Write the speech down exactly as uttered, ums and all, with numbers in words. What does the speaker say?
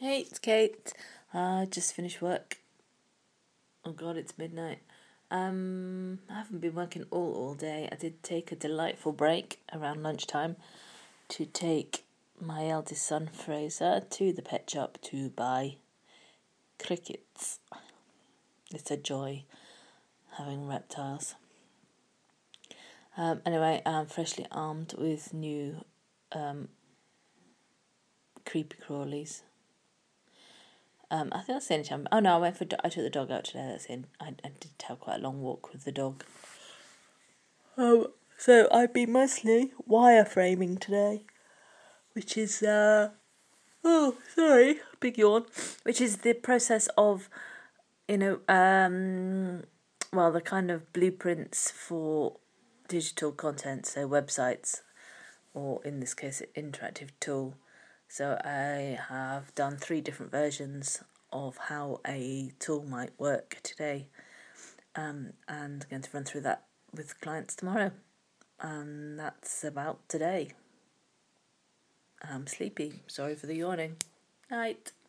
Hey, it's Kate. I just finished work. Oh God, it's midnight. Um, I haven't been working all all day. I did take a delightful break around lunchtime to take my eldest son Fraser to the pet shop to buy crickets. It's a joy having reptiles. Um, anyway, I'm freshly armed with new um, creepy crawlies. Um, I think that's the only time. Oh no, I went for. I took the dog out today. That's in. I, I did have quite a long walk with the dog. Um, so I've been mostly wireframing today, which is uh oh sorry, big yawn. Which is the process of, you know, um, well, the kind of blueprints for digital content, so websites, or in this case, an interactive tool. So I have done three different versions of how a tool might work today, um, and I'm going to run through that with clients tomorrow. And that's about today. I'm sleepy. Sorry for the yawning. Night.